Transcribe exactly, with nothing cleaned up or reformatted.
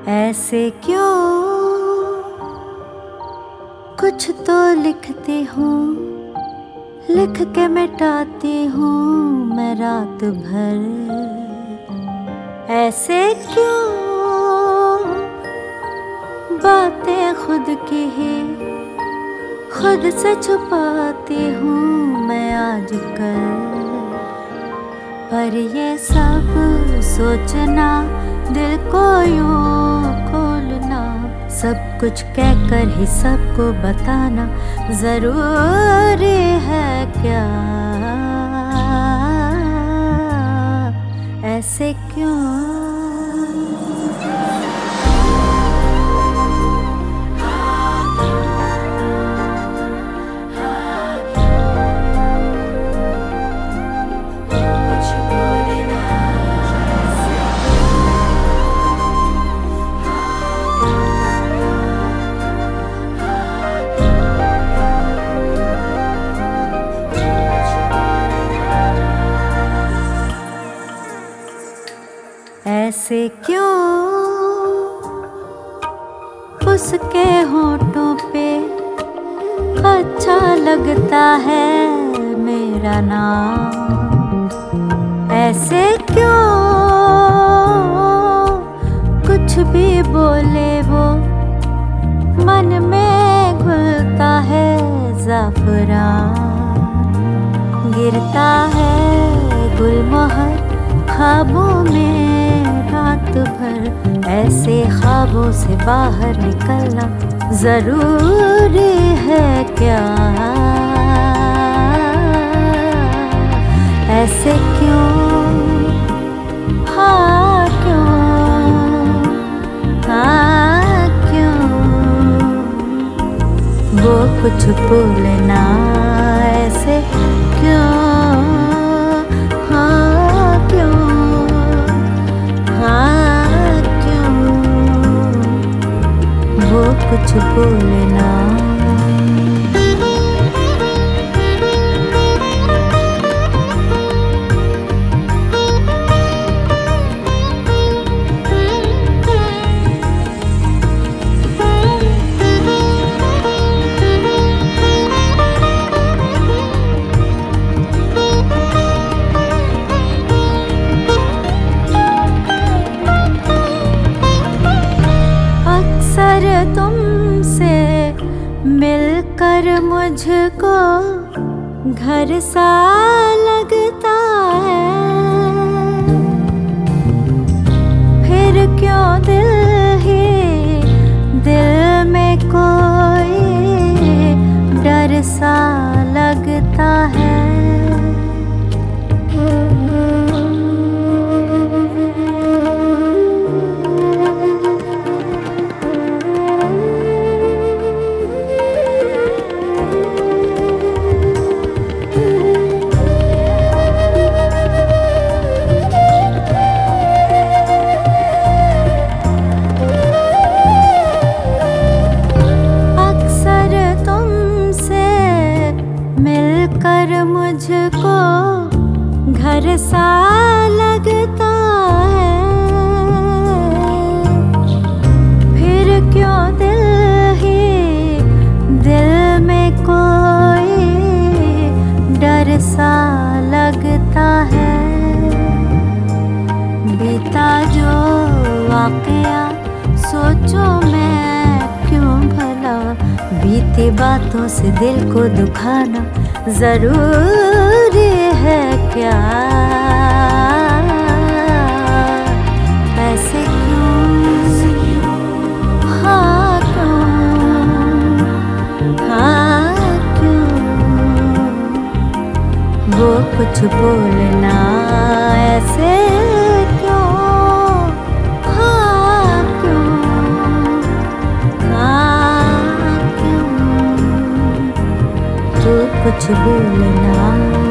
ऐसे क्यों कुछ तो लिखती हूँ, लिख के मिटाती हूँ मैं रात भर। ऐसे क्यों बातें खुद की ही खुद से छुपाती हूँ मैं आजकल। पर ये सब सोचना, दिल को यूं खोलना, सब कुछ कहकर ही सबको बताना जरूरी है क्या? ऐसे क्यों? ऐसे क्यों उसके होठों पे अच्छा लगता है मेरा नाम? ऐसे क्यों कुछ भी बोले वो मन में घुलता है ज़ाफ़रान। गिरता है गुलमोहर ख्वाबों में रात भर, ऐसे ख्वाबों से बाहर निकलना जरूरी है क्या? ऐसे क्यों? हाँ क्यों? हाँ क्यों? वो कुछ बोलना ऐसे क्यों? कुछ बोलना। अक्सर तुमसे मिलकर मुझको घर सा लगता है, फिर क्यों दिल ही दिल में कोई डर सा लगता है। कर मुझको घर सा लगता है, फिर क्यों दिल ही दिल में कोई डर सा लगता है। बीता जो वाकया सोचो मैं क्यों भला, बीती बातों से दिल को दुखाना जरूरी है क्या? ऐसे क्यों? हाँ क्यों? हाँ क्यों? वो कुछ बोलना ऐसे क्यों? हाँ क्यों? हाँ क्यों? तू कुछ बोलना।